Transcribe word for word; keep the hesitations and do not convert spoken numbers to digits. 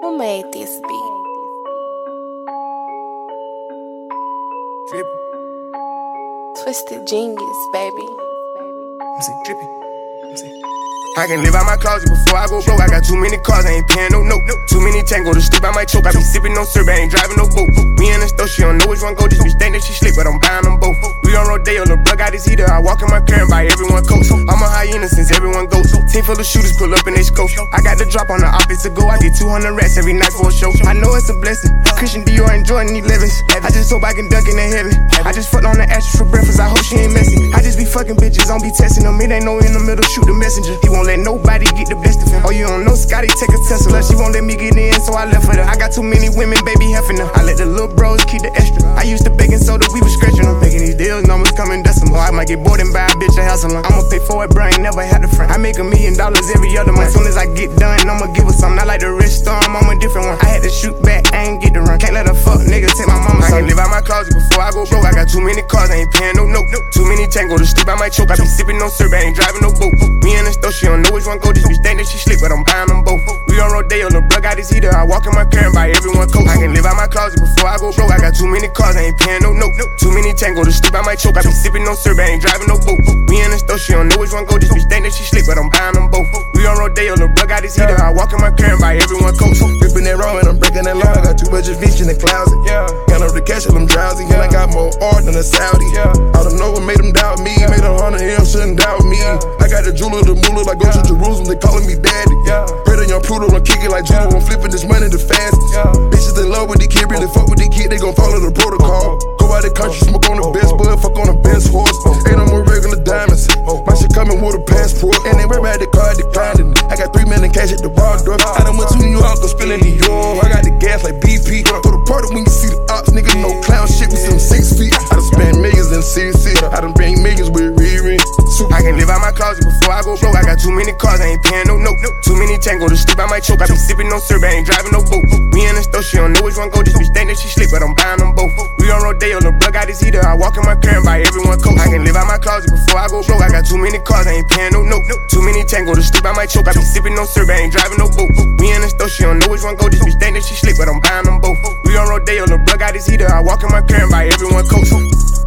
Who made this beat? Drippy. Twisted Genius, baby. I'm saying drippy. I'm saying. I can live out my closet before I go broke. I got too many cars, I ain't paying no note. Too many tango to sleep, I might choke. I be sipping no syrup, I ain't driving no boat. Me and the store, she don't know which one go. Just be think that she slick, but I'm buying them both. We on Rodeo, the plug got his heater. I walk in my car and buy everyone coats. I'm a hyena since everyone goes. Team full of shooters pull up in they scope. I got the drop on the office to go. I get two hundred rats every night for a show. I know it's a blessing. Christian Dior and Jordan elevens. I just hope I can dunk in the heaven. I just fucked on the ashes for breakfast. I hope she ain't messy. I just be fucking bitches, don't be testing them. It ain't no in the middle, shoot the messenger. He won't let nobody get the best of him. Oh, you don't know Scotty, take a Tesla. She won't let me get in, so I left with her. I got too many women, baby, heffing her. I let the little bros keep the extra. I used to baking soda, we was scratching them. Making these deals, numbers coming decimal. I might get bored and buy a bitch a house alone. I'ma pay for it, bro, ain't never had a friend. I make a million dollars every other month. Soon as I get done, I'ma give her something. I like the rich storm, I'm a different one. I had to shoot back, I ain't get to run. Can't let a fuck nigga take my mama. I can live out my closet before I go broke. I got too many cars, I ain't paying no note. Too many tango to sleep, I might choke. I be sipping no syrup, I ain't driving no boat. Me and the store, she don't know which one go. Just be think that she slick, but I'm buying them both. We on Rodeo, the plug got his heater. I walk in my car and buy everyone coats. I can live out my closet before I go broke. I got too many cars, I ain't paying no note. Too many tango to sleep, I might choke. I be sipping no syrup, I ain't driving no boat. Me and the store, she don't know which one go. Just be think that she slick, but I'm buying them both. We on Rodeo, the plug got his heater. I walk in my car and buy everyone coats. Ripping that raw and I'm breaking that law. I got too much fish in the closet. Count up the cash and I'm drowsy. And I got more art than a Saudi. I don't know what made them doubt me. Made a hundred M, shouldn't doubt me. I got the jeweler, the moolah, like go to Jerusalem, they calling me daddy. Heard a young Pluto, I'm kicking like judo, I'm flipping this money the fastest. Bitches in love with the kid, really fuck with the kid, they gon' follow the protocol. Go out the country, smoke on the best bud, fuck on the best horse. Ain't no more regular diamonds. My shit coming with a passport, and they worry about the car declining. I got three million cash at the bar door. I done went to New York, go spilling New York. I got the gas like B P. Go to the party when you see the ops, nigga, no clown shit, we see them six feet. I done spent millions in C C, I done bring millions with Riri. I can live out my closet before I go broke. I got too many cars, I ain't paying no note. Too many tango to sleep, I might choke. I be sipping no syrup, I ain't driving no boat. Me and the store, she don't know which one go. Just be think that she slick, but I'm buying them both. We on Rodeo, the plug got his heater. I walk in my car and buy everyone coats. I can live out my closet before I go broke. I got too many cars, I ain't paying no note. Too many tango to sleep, I might choke. I be sipping no syrup, I ain't driving no boat. Me and the store, she don't know which one go. Just be think that she slick, but I'm buying them both. We on Rodeo, the plug got his heater. I walk in my car and buy everyone coats.